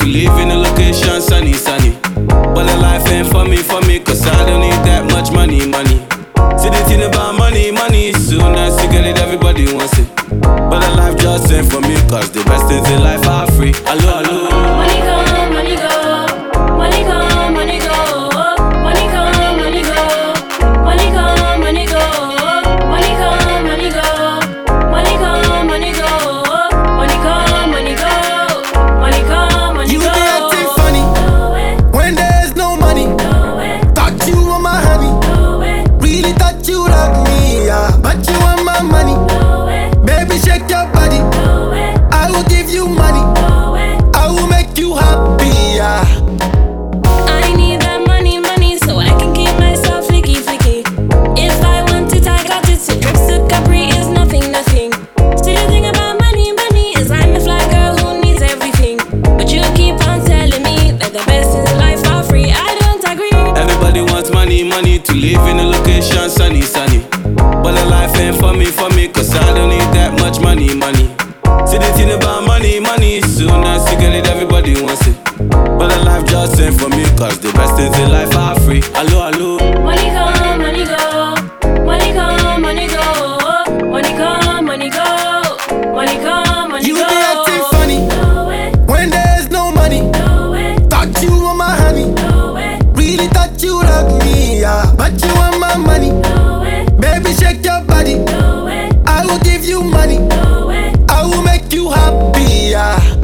live in a location sunny, sunny. But the life ain't for me, cause I don't need that much money. See the thing about money, soon as you get it, everybody wants it. But the life just ain't for me, cause the best things in life are free. Hello, hello. Money come, money go. Money come, money go. Money come, money go. Money come, money go. Money come, money go. Money come, money go. Money come, money go. Money come, money You go. be acting funny when there's no money. Thought you were my honey, really thought you loved me, yeah. But you want my money, baby, shake your body. I will give you money, I will make you happy, yeah. I need that money, so I can keep myself flicky. If I want it, I got it. So trips to Capri is nothing. See the thing about money is I'm a fly girl who needs everything. But you keep on telling me that the best in life are free. I don't agree. Everybody wants money to live in a location sunny, sunny. But the life ain't for me, cause I don't need that much money. See the thing about money, soon as you get it, everybody wants it. But the life just ain't for me, cause the best things in life are free. Hello, hello. Money come, money go. Money come, money go. Money come, money go. Money come, money You go. be acting funny when there's no money. Thought you were my honey, really thought you loved me, yeah. But you want my money, baby, shake your body. I will give you money, I will make you happy, yeah.